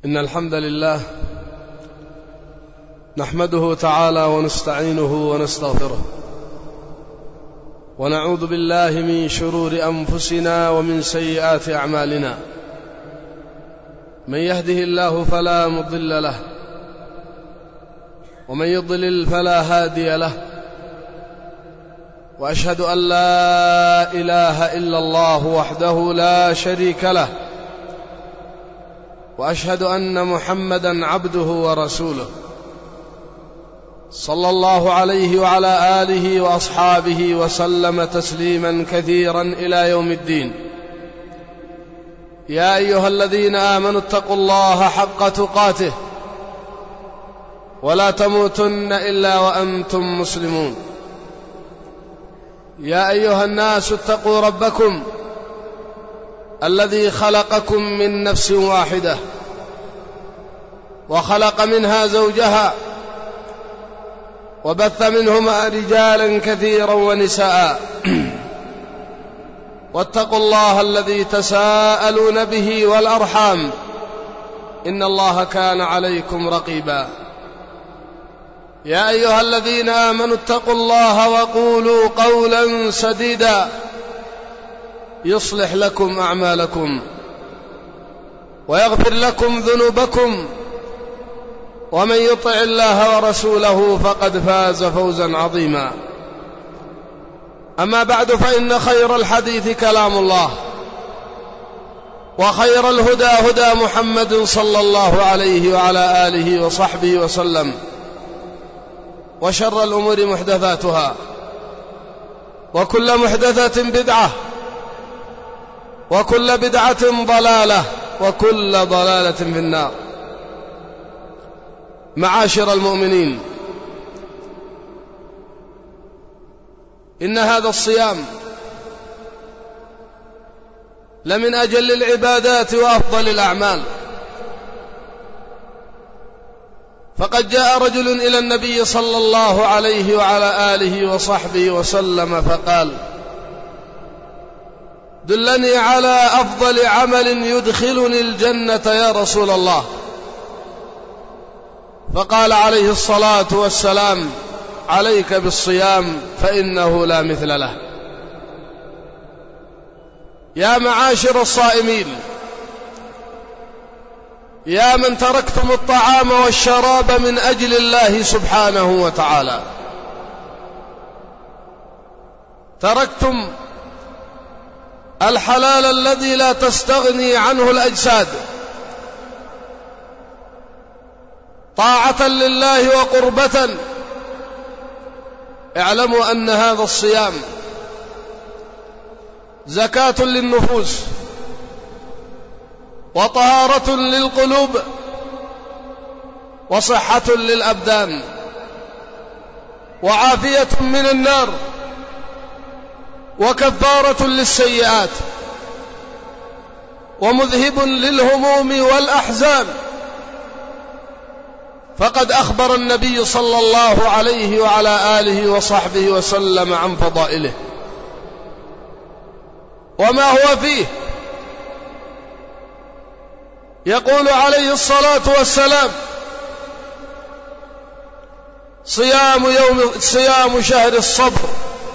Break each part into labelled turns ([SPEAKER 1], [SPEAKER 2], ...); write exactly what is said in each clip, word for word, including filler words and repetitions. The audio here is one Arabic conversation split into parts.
[SPEAKER 1] إن الحمد لله نحمده تعالى ونستعينه ونستغفره ونعوذ بالله من شرور أنفسنا ومن سيئات أعمالنا. من يهده الله فلا مضل له ومن يضلل فلا هادي له، وأشهد أن لا إله إلا الله وحده لا شريك له، وأشهد أن محمدًا عبده ورسوله صلى الله عليه وعلى آله وأصحابه وسلم تسليمًا كثيرًا إلى يوم الدين. يا أيها الذين آمنوا اتقوا الله حق تقاته ولا تموتن إلا وأنتم مسلمون. يا أيها الناس اتقوا ربكم الذي خلقكم من نفس واحدة وخلق منها زوجها وبث منهما رجالا كثيرا ونساء، واتقوا الله الذي تساءلون به والأرحام إن الله كان عليكم رقيبا. يا أيها الذين آمنوا اتقوا الله وقولوا قولا سديدا يصلح لكم أعمالكم ويغفر لكم ذنوبكم، ومن يطع الله ورسوله فقد فاز فوزا عظيما. أما بعد، فإن خير الحديث كلام الله، وخير الهدى هدى محمد صلى الله عليه وعلى آله وصحبه وسلم، وشر الأمور محدثاتها، وكل محدثة بدعة، وكل بدعة ضلالة، وكل ضلالة في النار. معاشر المؤمنين، إن هذا الصيام لمن أجل العبادات وأفضل الأعمال. فقد جاء رجل إلى النبي صلى الله عليه وعلى آله وصحبه وسلم فقال: دلني على أفضل عمل يدخلني الجنة يا رسول الله. فقال عليه الصلاة والسلام: عليك بالصيام فإنه لا مثل له. يا معاشر الصائمين، يا من تركتم الطعام والشراب من أجل الله سبحانه وتعالى، تركتم الحلال الذي لا تستغني عنه الأجساد طاعة لله وقربة. اعلموا أن هذا الصيام زكاة للنفوس، وطهارة للقلوب، وصحة للأبدان، وعافية من النار، وكفارة للسيئات، ومذهب للهموم والأحزان. فقد أخبر النبي صلى الله عليه وعلى آله وصحبه وسلم عن فضائله وما هو فيه. يقول عليه الصلاة والسلام: صيام يوم صيام شهر الصبر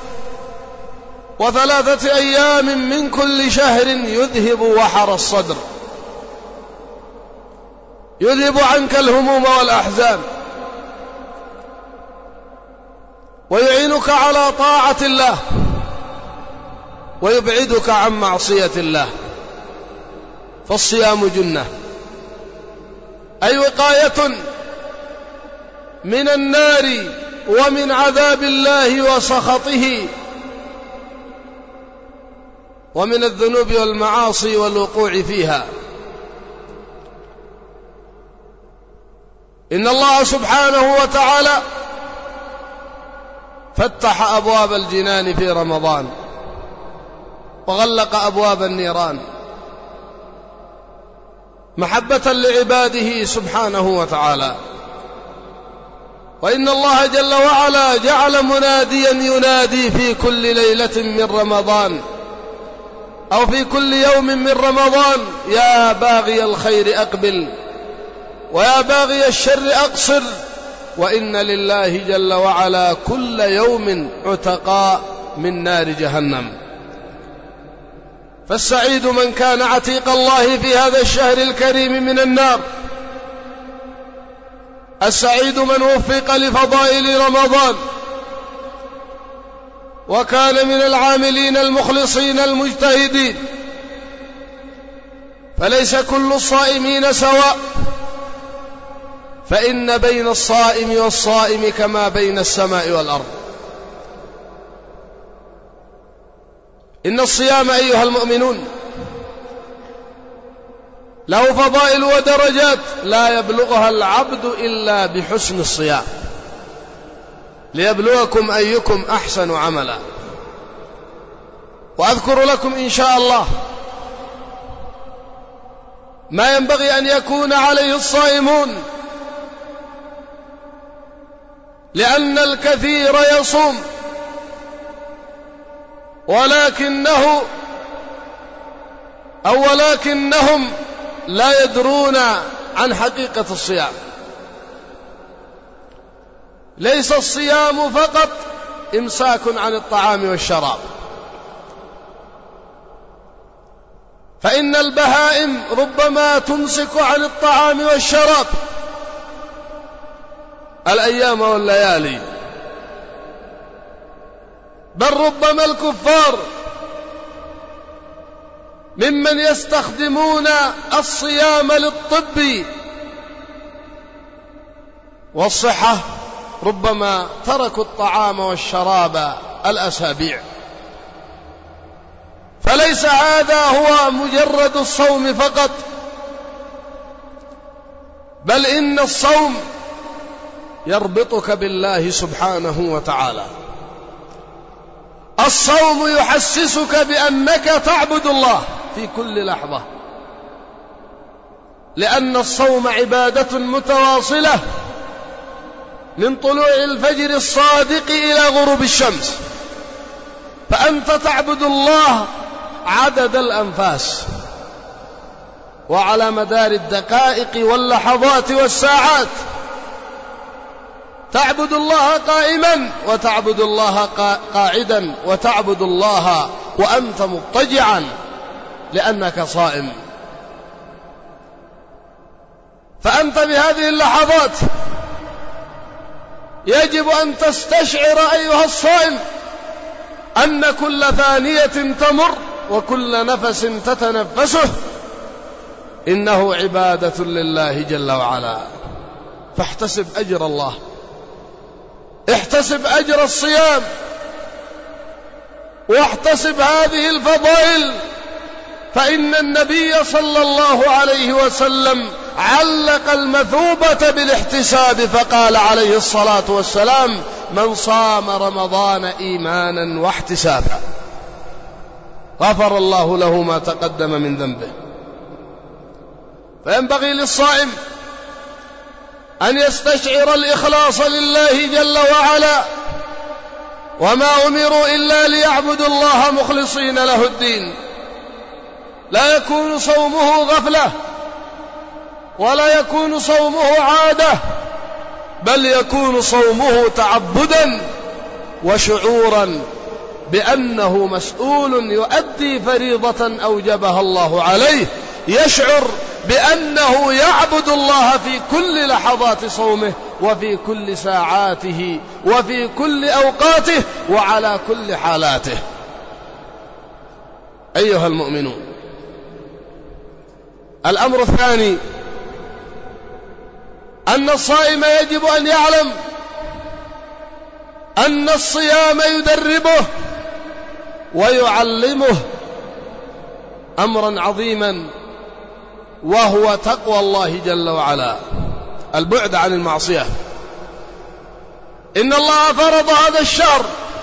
[SPEAKER 1] وثلاثة أيام من كل شهر يذهب وحر الصدر، يذهب عنك الهموم والأحزان، ويعينك على طاعة الله، ويبعدك عن معصية الله. فالصيام جنة، أي وقاية من النار ومن عذاب الله وسخطه، ومن الذنوب والمعاصي والوقوع فيها. إن الله سبحانه وتعالى فتح أبواب الجنان في رمضان، وغلق أبواب النيران محبة لعباده سبحانه وتعالى. وإن الله جل وعلا جعل مناديا ينادي في كل ليلة من رمضان أو في كل يوم من رمضان: يا باغي الخير أقبل ويا باغي الشر أقصر، وإن لله جل وعلا كل يوم عتقاء من نار جهنم. فالسعيد من كان عتيق الله في هذا الشهر الكريم من النار. السعيد من وفق لفضائل رمضان وكان من العاملين المخلصين المجتهدين، فليس كل الصائمين سواء، فإن بين الصائم والصائم كما بين السماء والأرض. إن الصيام أيها المؤمنون له فضائل ودرجات لا يبلغها العبد إلا بحسن الصيام، ليبلوكم أيكم أحسن عملا. وأذكر لكم إن شاء الله ما ينبغي أن يكون عليه الصائمون، لأن الكثير يصوم ولكنه أو ولكنهم لا يدرون عن حقيقة الصيام. ليس الصيام فقط إمساك عن الطعام والشراب، فإن البهائم ربما تمسك عن الطعام والشراب الأيام والليالي، بل ربما الكفار ممن يستخدمون الصيام للطب والصحة ربما تركوا الطعام والشراب الأسابيع. فليس هذا هو مجرد الصوم فقط، بل إن الصوم يربطك بالله سبحانه وتعالى. الصوم يحسسك بأنك تعبد الله في كل لحظة، لأن الصوم عبادة متواصلة من طلوع الفجر الصادق إلى غروب الشمس، فأنت تعبد الله عدد الأنفاس وعلى مدار الدقائق واللحظات والساعات. تعبد الله قائما وتعبد الله قاعدا وتعبد الله وأنت مضطجعا لأنك صائم. فأنت بهذه اللحظات يجب أن تستشعر أيها الصائم أن كل ثانية تمر وكل نفس تتنفسه إنه عبادة لله جل وعلا. فاحتسب أجر الله، احتسب أجر الصيام، واحتسب هذه الفضائل، فإن النبي صلى الله عليه وسلم علق المثوبة بالاحتساب فقال عليه الصلاة والسلام: من صام رمضان إيمانا واحتسابا غفر الله له ما تقدم من ذنبه. فينبغي للصائم أن يستشعر الإخلاص لله جل وعلا، وما أمروا إلا ليعبدوا الله مخلصين له الدين. لا يكون صومه غفلة ولا يكون صومه عادة، بل يكون صومه تعبدا وشعورا بأنه مسؤول يؤدي فريضة أوجبها الله عليه، يشعر بأنه يعبد الله في كل لحظات صومه وفي كل ساعاته وفي كل أوقاته وعلى كل حالاته. أيها المؤمنون، الأمر الثاني أن الصائم يجب أن يعلم أن الصيام يدربه ويعلمه أمرا عظيما، وهو تقوى الله جل وعلا، البعد عن المعصية. إن الله فرض هذا الشهر،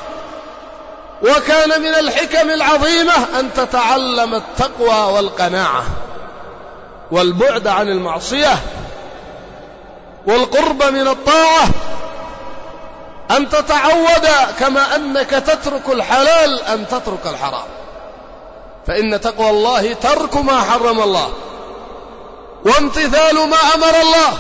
[SPEAKER 1] وكان من الحكم العظيمة أن تتعلم التقوى والقناعة والبعد عن المعصية والقرب من الطاعة، أن تتعود كما أنك تترك الحلال أن تترك الحرام، فإن تقوى الله ترك ما حرم الله وامتثال ما أمر الله.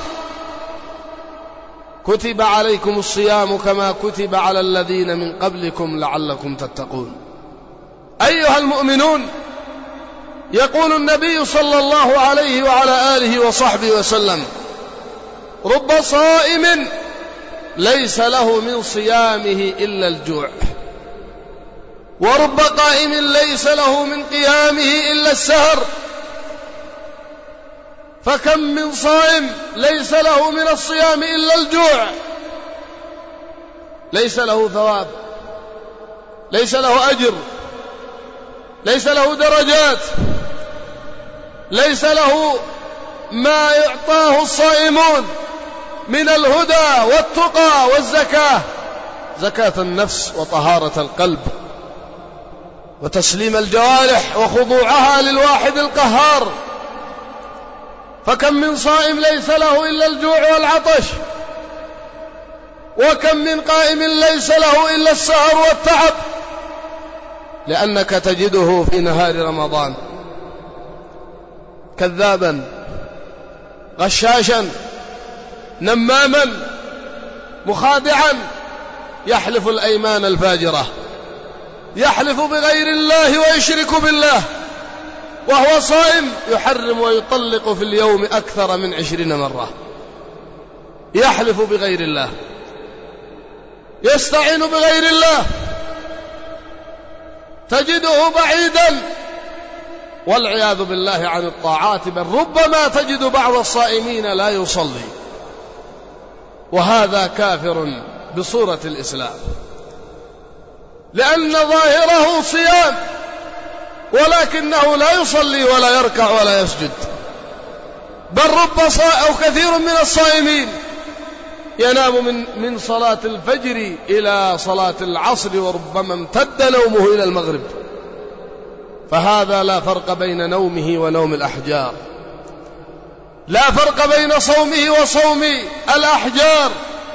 [SPEAKER 1] كتب عليكم الصيام كما كتب على الذين من قبلكم لعلكم تتقون. أيها المؤمنون، يقول النبي صلى الله عليه وعلى آله وصحبه وسلم: رب صائم ليس له من صيامه إلا الجوع، ورب قائم ليس له من قيامه إلا السهر. فكم من صائم ليس له من الصيام إلا الجوع، ليس له ثواب، ليس له أجر، ليس له درجات، ليس له ما يعطاه الصائمون من الهدى والتقى والزكاة، زكاة النفس وطهارة القلب وتسليم الجوارح وخضوعها للواحد القهار. فكم من صائم ليس له إلا الجوع والعطش، وكم من قائم ليس له إلا السهر والتعب، لأنك تجده في نهار رمضان كذابا غشاشا نماما مخادعا، يحلف الأيمان الفاجرة، يحلف بغير الله ويشرك بالله، وهو صائم يحرم ويطلق في اليوم أكثر من عشرين مرة، يحلف بغير الله، يستعين بغير الله، تجده بعيدا والعياذ بالله عن الطاعات، بل ربما تجد بعض الصائمين لا يصلي، وهذا كافر بصورة الإسلام، لأن ظاهره صيام ولكنه لا يصلي ولا يركع ولا يسجد. بل رب صائم أو كثير من الصائمين ينام من من صلاة الفجر إلى صلاة العصر، وربما امتد نومه إلى المغرب. فهذا لا فرق بين نومه ونوم الأحجار، لا فرق بين صومه وصوم الأحجار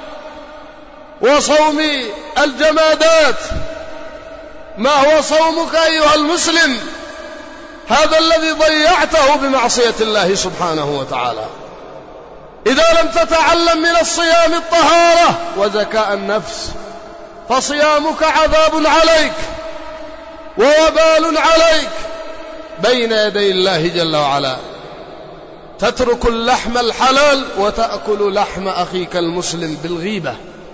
[SPEAKER 1] وصوم الجمادات. ما هو صومك أيها المسلم؟ هذا الذي ضيعته بمعصية الله سبحانه وتعالى. إذا لم تتعلم من الصيام الطهارة وزكاء النفس، فصيامك عذاب عليك ووبال عليك بين يدي الله جل وعلا. تترك اللحم الحلال وتأكل لحم أخيك المسلم بالغيبة،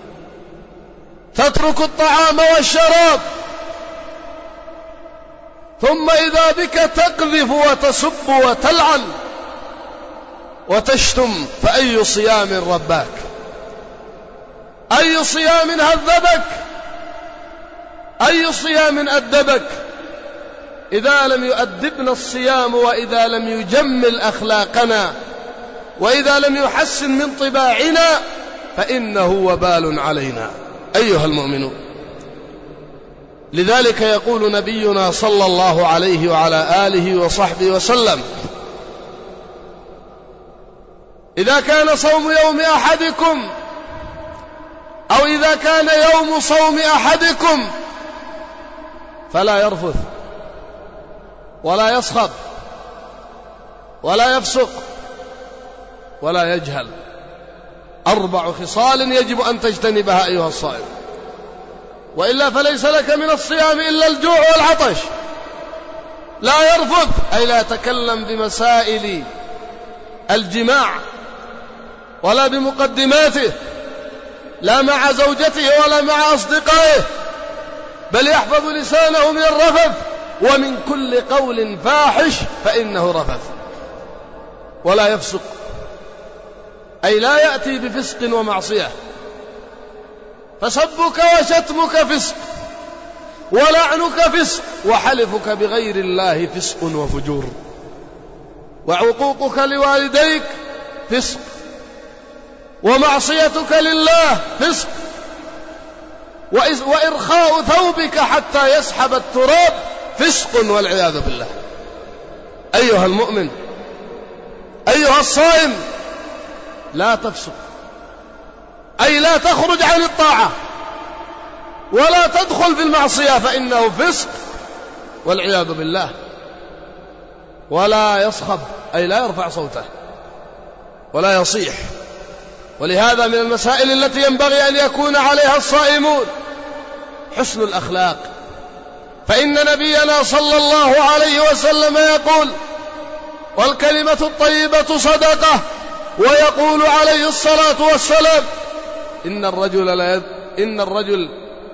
[SPEAKER 1] تترك الطعام والشراب، ثم إذا بك تقذف وتسب وتلعن وتشتم. فأي صيام رباك؟ أي صيام هذبك؟ أي صيام أدبك؟ إذا لم يؤدبنا الصيام، وإذا لم يجمل أخلاقنا، وإذا لم يحسن من طباعنا، فإنه وبال علينا أيها المؤمنون. لذلك يقول نبينا صلى الله عليه وعلى آله وصحبه وسلم: إذا كان صوم يوم أحدكم أو إذا كان يوم صوم أحدكم فلا يرفث ولا يصخب ولا يفسق ولا يجهل. أربع خصال يجب أن تجتنبها أيها الصائم، وإلا فليس لك من الصيام إلا الجوع والعطش. لا يرفث أي لا يتكلم بمسائل الجماع ولا بمقدماته، لا مع زوجته ولا مع أصدقائه، بل يحفظ لسانه من الرفث، ومن كل قول فاحش فإنه رفث. ولا يفسق أي لا يأتي بفسق ومعصية، فسبك وشتمك فسق، ولعنك فسق، وحلفك بغير الله فسق وفجور، وعقوقك لوالديك فسق، ومعصيتك لله فسق، وإرخاء ثوبك حتى يسحب التراب فسق والعياذ بالله. أيها المؤمن، أيها الصائم، لا تفسق أي لا تخرج عن الطاعة ولا تدخل في المعصية، فإنه فسق والعياذ بالله. ولا يصخب أي لا يرفع صوته ولا يصيح. ولهذا من المسائل التي ينبغي أن يكون عليها الصائمون حسن الأخلاق، فإن نبينا صلى الله عليه وسلم يقول: والكلمة الطيبة صدقة. ويقول عليه الصلاة والسلام: إن الرجل لا إن الرجل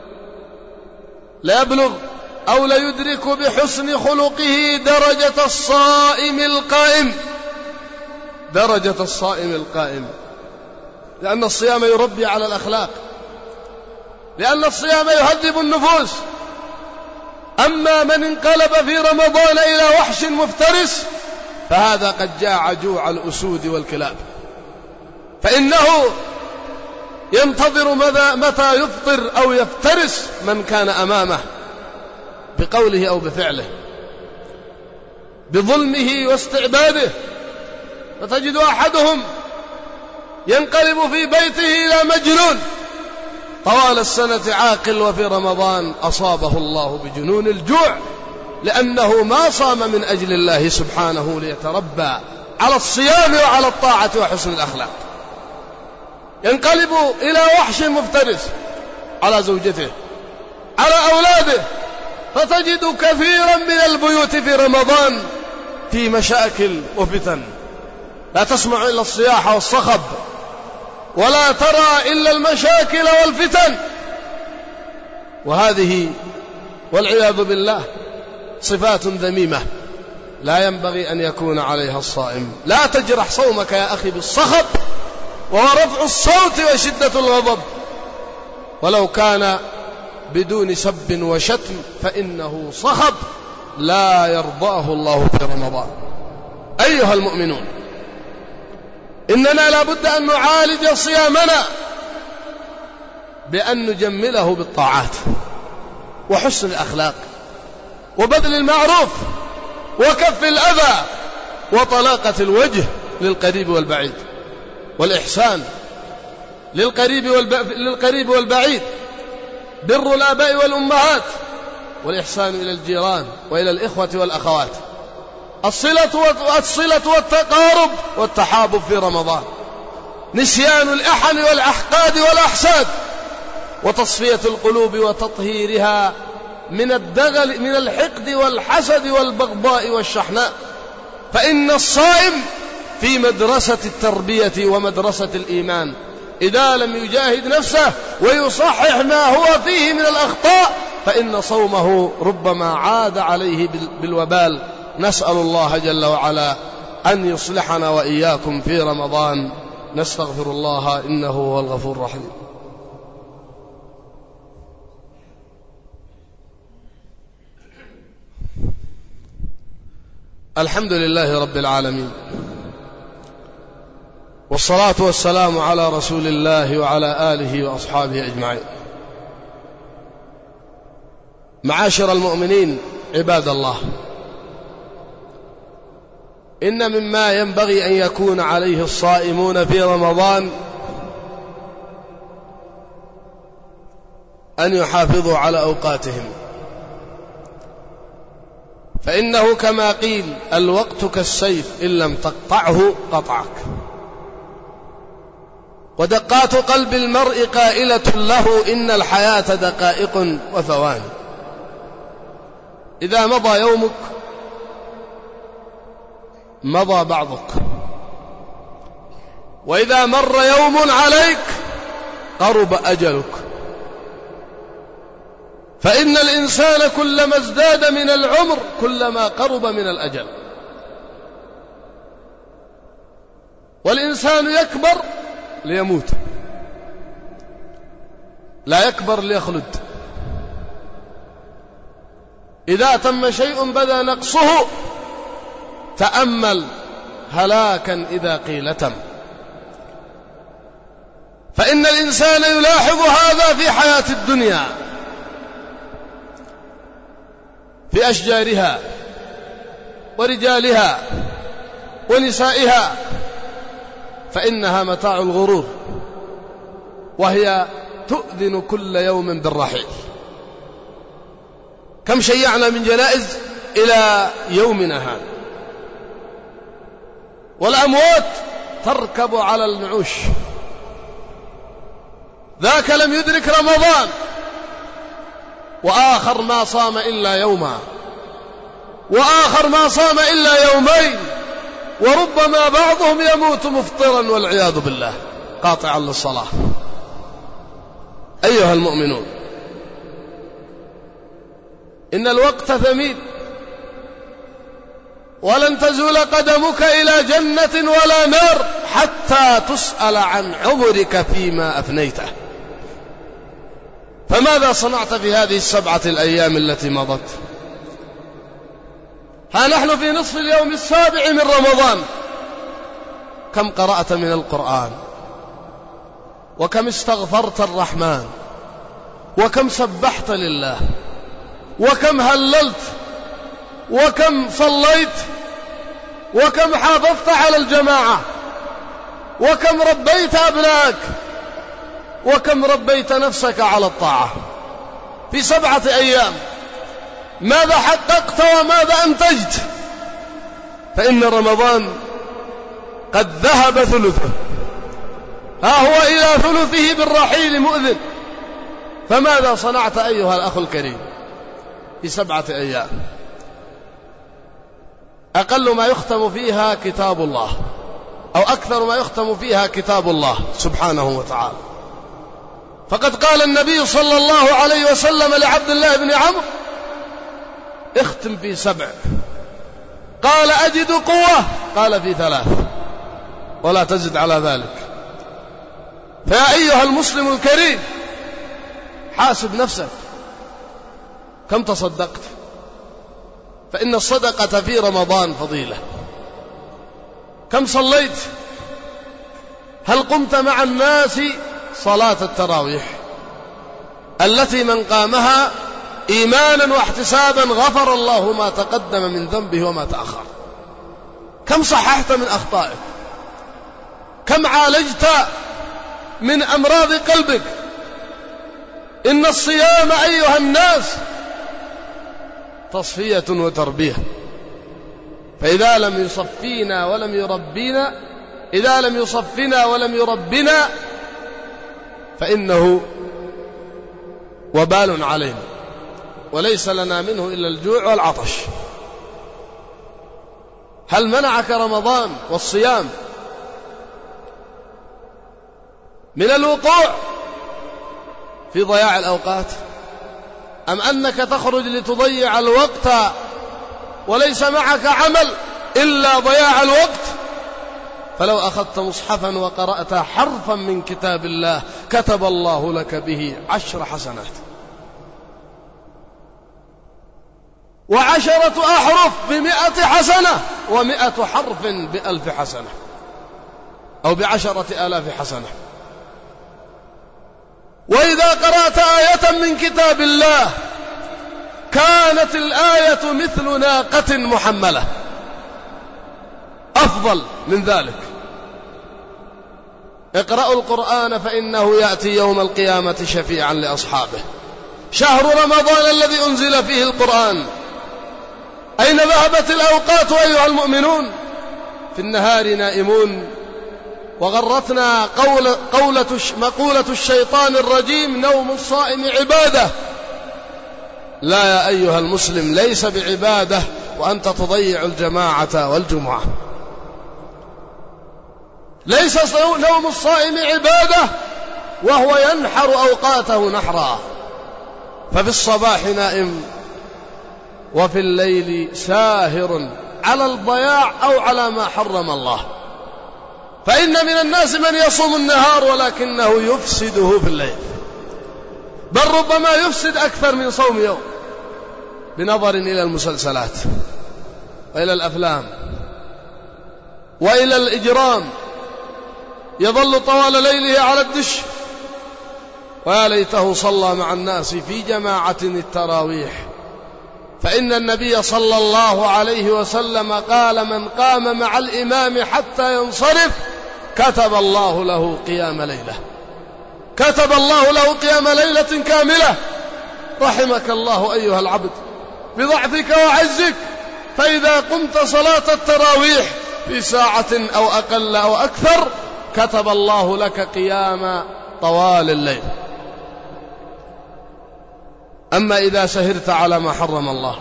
[SPEAKER 1] لا يبلغ أو لا يدرك بحسن خلقه درجة الصائم القائم. درجة الصائم القائم، لأن الصيام يربي على الأخلاق، لأن الصيام يهذب النفوس. أما من انقلب في رمضان إلى وحش مفترس فهذا قد جاع جوع الأسود والكلاب، فإنه ينتظر متى يفطر أو يفترس من كان أمامه بقوله أو بفعله، بظلمه واستعباده. فتجد أحدهم ينقلب في بيته إلى مجنون طوال السنة عاقل، وفي رمضان أصابه الله بجنون الجوع، لأنه ما صام من أجل الله سبحانه ليتربى على الصيام وعلى الطاعة وحسن الأخلاق. ينقلب إلى وحش مفترس على زوجته، على أولاده. فتجد كثيرا من البيوت في رمضان في مشاكل وفتن، لا تسمع إلا الصياح والصخب، ولا ترى إلا المشاكل والفتن. وهذه والعياذ بالله صفات ذميمة لا ينبغي أن يكون عليها الصائم. لا تجرح صومك يا أخي بالصخب وهو رفع الصوت وشدة الغضب، ولو كان بدون سب وشتم فإنه صخب لا يرضاه الله في رمضان. أيها المؤمنون، إننا لابد أن نعالج صيامنا بأن نجمله بالطاعات وحسن الأخلاق وبذل المعروف وكف الأذى وطلاقة الوجه للقريب والبعيد، والإحسان للقريب, والب... للقريب والبعيد، بر الآباء والأمهات، والإحسان إلى الجيران وإلى الإخوة والأخوات، الصلة والصلة والتقارب والتحابب في رمضان، نسيان الإحن والأحقاد والأحساد، وتصفية القلوب وتطهيرها من الدغل من الحقد والحسد والبغضاء والشحناء. فإن الصائم في مدرسة التربية ومدرسة الإيمان، إذا لم يجاهد نفسه ويصحح ما هو فيه من الأخطاء فإن صومه ربما عاد عليه بالوبال. نسأل الله جل وعلا أن يصلحنا وإياكم في رمضان. نستغفر الله إنه هو الغفور الرحيم. الحمد لله رب العالمين، والصلاة والسلام على رسول الله وعلى آله وأصحابه أجمعين. معاشر المؤمنين عباد الله، إن مما ينبغي أن يكون عليه الصائمون في رمضان أن يحافظوا على أوقاتهم، فإنه كما قيل: الوقت كالسيف إن لم تقطعه قطعك. ودقات قلب المرء قائلة له: إن الحياة دقائق وثواني. إذا مضى يومك مضى بعضك، وإذا مر يوم عليك قرب أجلك. فإن الإنسان كلما ازداد من العمر كلما قرب من الأجل. والإنسان يكبر ليموت، لا يكبر ليخلد. إذا تم شيء بدا نقصه، تأمل هلاكا إذا قيل تم. فإن الإنسان يلاحظ هذا في حياة الدنيا، في أشجارها ورجالها ونسائها، فإنها متاع الغرور، وهي تؤذن كل يوم بالرحيل. كم شيعنا من جنائز إلى يومنا هذا، والأموات تركب على النعوش. ذاك لم يدرك رمضان، وآخر ما صام إلا يوما، وآخر ما صام إلا يومين، وربما بعضهم يموت مفطرا والعياذ بالله قاطعا للصلاة. أيها المؤمنون، إن الوقت ثمين، ولن تزول قدمك إلى جنة ولا نار حتى تسأل عن عمرك فيما أفنيته. فماذا صنعت في هذه السبعة الأيام التي مضت؟ ها نحن في نصف اليوم السابع من رمضان. كم قرأت من القرآن؟ وكم استغفرت الرحمن؟ وكم سبحت لله؟ وكم هللت؟ وكم صليت؟ وكم حافظت على الجماعة؟ وكم ربيت أبنائك؟ وكم ربيت نفسك على الطاعة في سبعة أيام؟ ماذا حققت وماذا أنتجت؟ فإن رمضان قد ذهب ثلثه، ها هو إلى ثلثه بالرحيل مؤذن. فماذا صنعت أيها الأخ الكريم في سبعة أيام؟ أقل ما يختم فيها كتاب الله، أو أكثر ما يختم فيها كتاب الله سبحانه وتعالى. فقد قال النبي صلى الله عليه وسلم لعبد الله بن عمرو: اختم في سبع. قال: أجد قوة؟ قال: في ثلاث، ولا تزد على ذلك. فيا أيها المسلم الكريم، حاسب نفسك، كم تصدقت؟ فإن الصدقة في رمضان فضيلة. كم صليت؟ هل قمت مع الناس صلاة التراويح التي من قامها إيمانا واحتسابا غفر الله ما تقدم من ذنبه وما تأخر؟ كم صححت من أخطائك؟ كم عالجت من أمراض قلبك؟ إن الصيام أيها الناس تصفية وتربية، فإذا لم يصفينا ولم يربينا إذا لم يصفنا ولم يربنا فإنه وبال علينا، وليس لنا منه إلا الجوع والعطش. هل منعك رمضان والصيام من الوقوع في ضياع الأوقات، أم أنك تخرج لتضيع الوقت وليس معك عمل إلا ضياع الوقت؟ فلو أخذت مصحفا وقرأت حرفا من كتاب الله كتب الله لك به عشر حسنات، وعشرة أحرف بمئة حسنة، ومئة حرف بألف حسنة، أو بعشرة آلاف حسنة. وإذا قرأت آية من كتاب الله كانت الآية مثل ناقة محملة، أفضل من ذلك. اقرأوا القرآن فإنه يأتي يوم القيامة شفيعا لأصحابه. شهر رمضان الذي أنزل فيه القرآن، أين ذهبت الأوقات أيها المؤمنون؟ في النهار نائمون، وغرتنا قول قولة مقولة الشيطان الرجيم: نوم الصائم عبادة. لا يا أيها المسلم، ليس بعبادة وأنت تضيع الجماعة والجمعة. ليس نوم الصائم عبادة وهو ينحر أوقاته نحرا. ففي الصباح نائم، وفي الليل ساهر على الضياع أو على ما حرم الله. فإن من الناس من يصوم النهار ولكنه يفسده في الليل، بل ربما يفسد أكثر من صوم يوم، بنظر إلى المسلسلات وإلى الأفلام وإلى الإجرام، يظل طوال ليله على الدش. ويا ليته صلى مع الناس في جماعة التراويح، فإن النبي صلى الله عليه وسلم قال: من قام مع الإمام حتى ينصرف كتب الله له قيام ليلة، كتب الله له قيام ليلة كاملة. رحمك الله أيها العبد بضعفك وعزك، فإذا قمت صلاة التراويح في ساعة أو أقل أو أكثر كتب الله لك قيام طوال الليل. أما إذا سهرت على ما حرم الله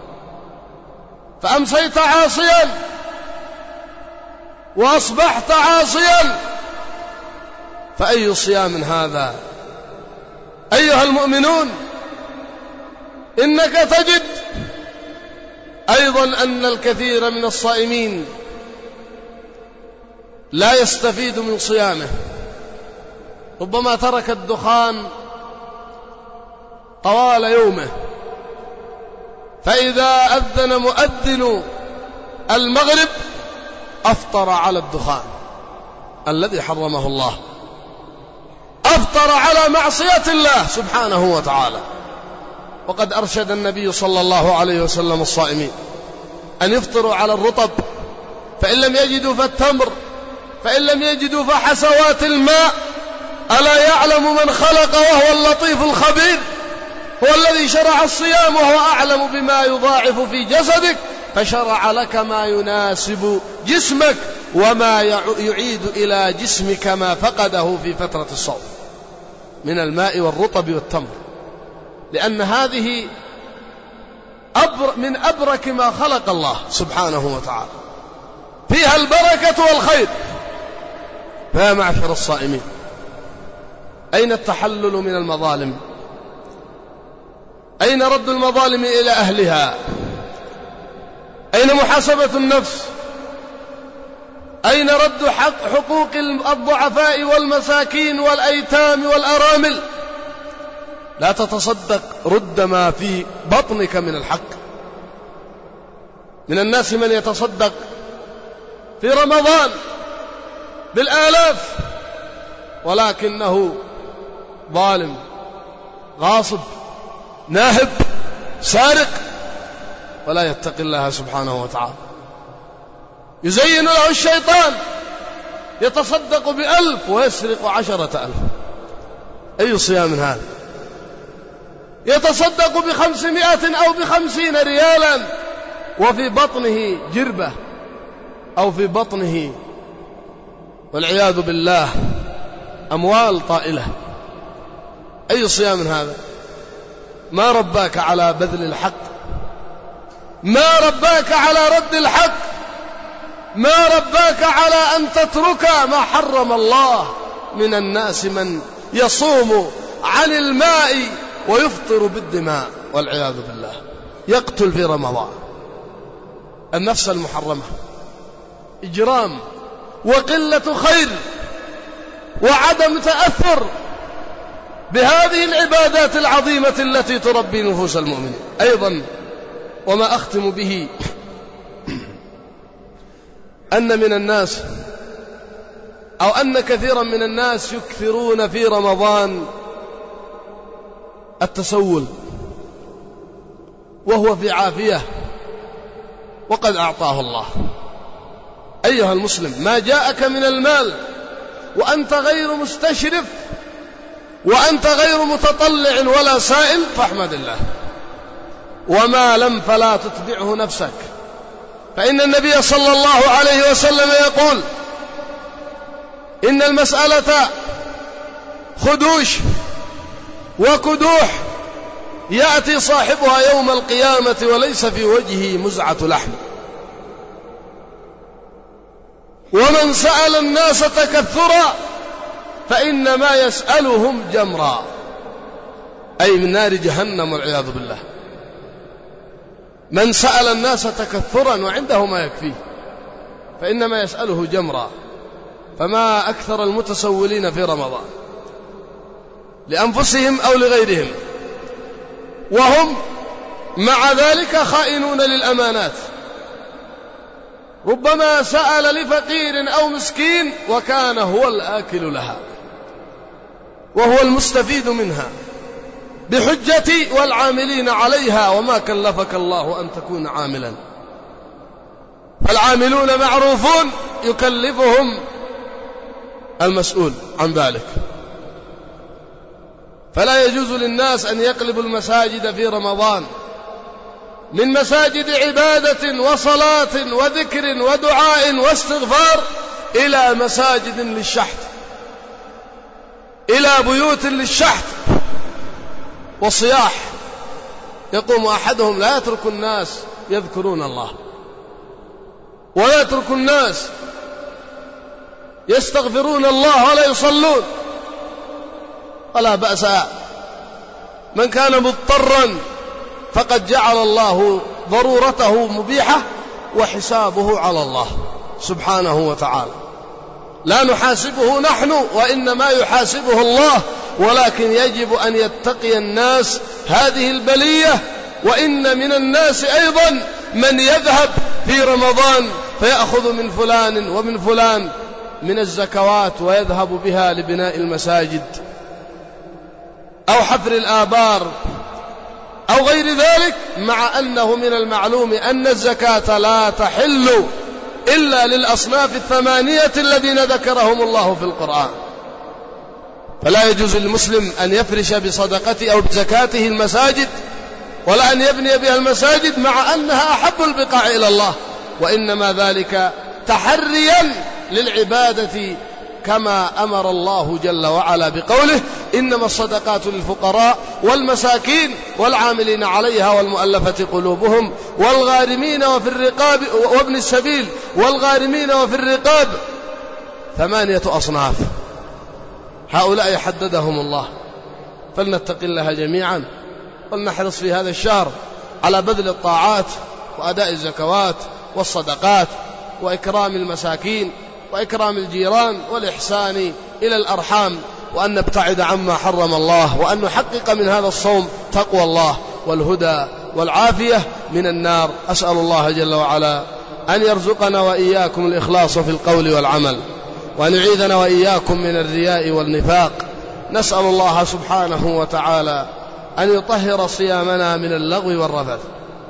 [SPEAKER 1] فأمسيت عاصيا وأصبحت عاصيا فأي صيام هذا؟ أيها المؤمنون، إنك تجد أيضا أن الكثير من الصائمين لا يستفيد من صيامه، ربما ترك الدخان طوال يومه، فإذا أذن مؤذن المغرب أفطر على الدخان الذي حرمه الله، أفطر على معصية الله سبحانه وتعالى. وقد أرشد النبي صلى الله عليه وسلم الصائمين أن يفطروا على الرطب، فإن لم يجدوا فالتمر، فإن لم يجدوا فحسوات الماء. ألا يعلم من خلق وهو اللطيف الخبير؟ هو الذي شرع الصيام وهو أعلم بما يضاعف في جسدك، فشرع لك ما يناسب جسمك وما يعيد إلى جسمك ما فقده في فترة الصوم من الماء والرطب والتمر، لأن هذه أبر من أبرك ما خلق الله سبحانه وتعالى، فيها البركة والخير. فيا معشر الصائمين، أين التحلل من المظالم؟ أين رد المظالم إلى أهلها؟ أين محاسبة النفس؟ أين رد حق حقوق الضعفاء والمساكين والأيتام والأرامل؟ لا تتصدق، رد ما في بطنك من الحق. من الناس من يتصدق في رمضان بالآلاف ولكنه ظالم، غاصب، ناهب، سارق، ولا يتقي الله سبحانه وتعالى. يزين له الشيطان يتصدق بألف ويسرق عشرة ألف. أي صيام هذا؟ يتصدق بخمسمائة أو بخمسين ريالا وفي بطنه جربة أو في بطنه والعياذ بالله أموال طائلة. أي صيام هذا؟ ما رباك على بذل الحق، ما رباك على رد الحق، ما رباك على أن تترك ما حرم الله. من الناس من يصوم عن الماء ويفطر بالدماء والعياذ بالله، يقتل في رمضان النفس المحرمة. إجرام وقلة خير وعدم تأثر بهذه العبادات العظيمة التي تربي نفوس المؤمنين. أيضا وما أختم به أن من الناس أو أن كثيرا من الناس يكثرون في رمضان التسول وهو في عافية وقد أعطاه الله. أيها المسلم، ما جاءك من المال وأنت غير مستشرف وأنت غير متطلع ولا سائل فاحمد الله، وما لم فلا تتبعه نفسك، فإن النبي صلى الله عليه وسلم يقول إن المسألة خدوش وكدوح يأتي صاحبها يوم القيامة وليس في وجهه مزعة لحم. ومن سأل الناس تكثرا فإنما يسألهم جمرا، أي من نار جهنم والعياذ بالله. من سأل الناس تكثرا وعنده ما يكفيه فإنما يسأله جمرا. فما أكثر المتسولين في رمضان لأنفسهم أو لغيرهم، وهم مع ذلك خائنون للأمانات. ربما سأل لفقير أو مسكين وكان هو الآكل لها وهو المستفيد منها بحجة والعاملين عليها، وما كلفك الله أن تكون عاملا. فالعاملون معروفون يكلفهم المسؤول عن ذلك. فلا يجوز للناس أن يقلبوا المساجد في رمضان من مساجد عبادة وصلاة وذكر ودعاء واستغفار إلى مساجد للشحت، إلى بيوت للشحت والصياح. يقوم أحدهم لا يترك الناس يذكرون الله، ولا يترك الناس يستغفرون الله ولا يصلون. ولا بأس، من كان مضطرا فقد جعل الله ضرورته مبيحة وحسابه على الله سبحانه وتعالى. لا نحاسبه نحن وإنما يحاسبه الله، ولكن يجب أن يتقي الناس هذه البلية. وإن من الناس أيضا من يذهب في رمضان فيأخذ من فلان ومن فلان من الزكوات ويذهب بها لبناء المساجد أو حفر الآبار أو غير ذلك، مع أنه من المعلوم أن الزكاة لا تحل إلا للأصناف الثمانية الذين ذكرهم الله في القرآن. فلا يجوز للمسلم أن يفرش بصدقته أو بزكاته المساجد، ولا أن يبني بها المساجد، مع أنها أحب البقاع إلى الله، وإنما ذلك تحريا للعبادة كما أمر الله جل وعلا بقوله: إنما الصدقات للفقراء والمساكين والعاملين عليها والمؤلفة قلوبهم والغارمين وفي الرقاب وابن السبيل والغارمين وفي الرقاب. ثمانية أصناف، هؤلاء حددهم الله. فلنتق الله جميعا ولنحرص في هذا الشهر على بذل الطاعات وأداء الزكوات والصدقات وإكرام المساكين وإكرام الجيران والإحسان إلى الأرحام، وأن نبتعد عما حرم الله، وأن نحقق من هذا الصوم تقوى الله والهدى والعافية من النار. أسأل الله جل وعلا أن يرزقنا وإياكم الإخلاص في القول والعمل، وأن يعيذنا وإياكم من الرياء والنفاق. نسأل الله سبحانه وتعالى أن يطهر صيامنا من اللغو والرفث.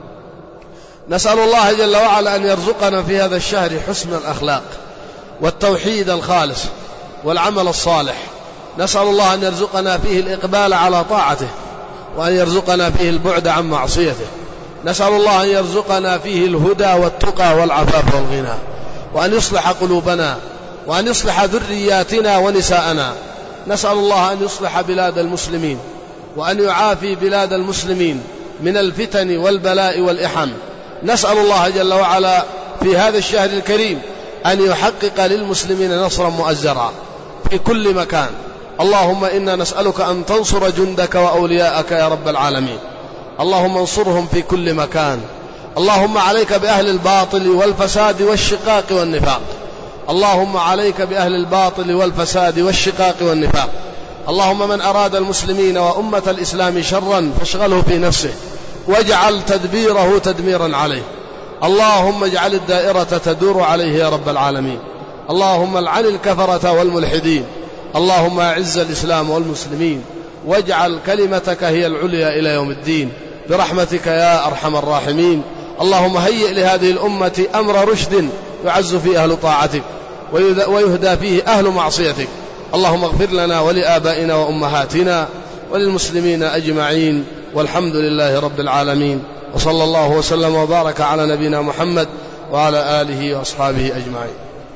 [SPEAKER 1] نسأل الله جل وعلا أن يرزقنا في هذا الشهر حسن الأخلاق والتوحيد الخالص والعمل الصالح. نسأل الله أن يرزقنا فيه الإقبال على طاعته، وأن يرزقنا فيه البعد عن معصيته. نسأل الله أن يرزقنا فيه الهدى والتقى والعفاف والغنى، وأن يصلح قلوبنا، وأن يصلح ذرياتنا ونساءنا. نسأل الله أن يصلح بلاد المسلمين، وأن يعافي بلاد المسلمين من الفتن والبلاء والإحن. نسأل الله جل وعلا في هذا الشهر الكريم أن يحقق للمسلمين نصرا مؤزرا في كل مكان. اللهم إنا نسألك أن تنصر جندك وأولياءك يا رب العالمين. اللهم انصرهم في كل مكان. اللهم عليك بأهل الباطل والفساد والشقاق والنفاق. اللهم عليك بأهل الباطل والفساد والشقاق والنفاق. اللهم من أراد المسلمين وأمة الإسلام شرا فاشغله في نفسه، واجعل تدبيره تدميرا عليه. اللهم اجعل الدائرة تدور عليه يا رب العالمين. اللهم العن الكفرة والملحدين. اللهم أعز الإسلام والمسلمين، واجعل كلمتك هي العليا إلى يوم الدين برحمتك يا أرحم الراحمين. اللهم هيئ لهذه الأمة أمر رشد يعز فيه أهل طاعتك ويهدى فيه أهل معصيتك. اللهم اغفر لنا ولآبائنا وأمهاتنا وللمسلمين أجمعين، والحمد لله رب العالمين. وصلى الله وسلم وبارك على نبينا محمد وعلى آله وأصحابه أجمعين.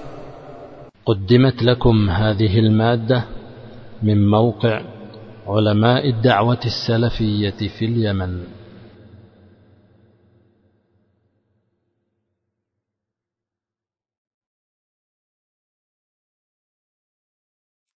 [SPEAKER 2] قدمت لكم هذه المادة من موقع علماء الدعوة السلفية في اليمن.